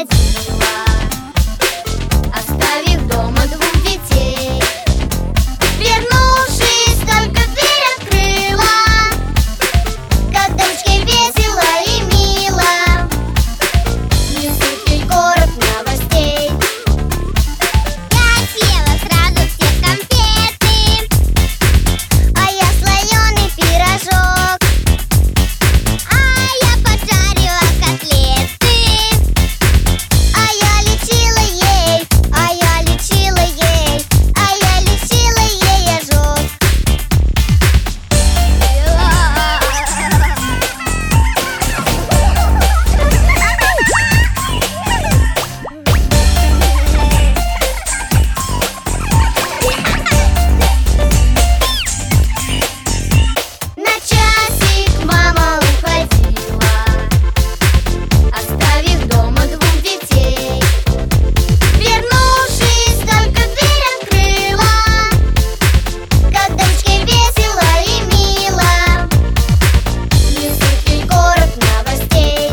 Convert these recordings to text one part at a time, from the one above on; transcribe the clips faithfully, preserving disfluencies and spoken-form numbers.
уходила, оставив дома двух детей. Вернувшись, только дверь открыла, как дочке весело и мило. Несут ей город новостей. Я съела сразу все конфеты, А я слоеный пирожок, а я поджарила котлеты. а я лечила ей, а я лечила ей, а я лечила ей ожог. На часик мама уходила, оставив дома двух детей. Вернувшись, только дверь открыла, как дочке весело и мило. Несут ей город новостей.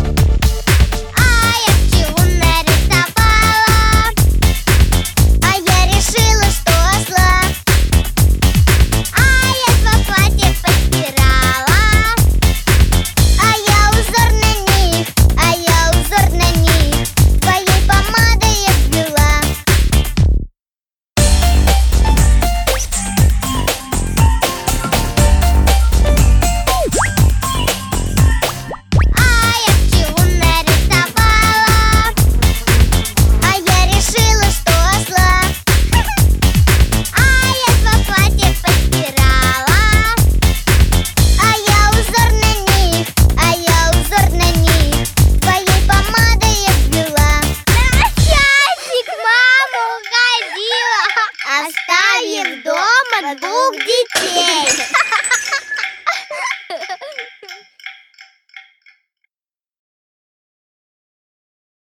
А я пчелу нарисовала, А я решила, что осла. а я два платья постирала. А я узор на них, а я узор на них твоей помадой я ввела. А я пчелу нарисовала, А я решила, что осла. а я два платья постирала. А я узор на них, а я узор на них твоей помадой я ввела. На часик мама уходила, Оставив дома двух детей.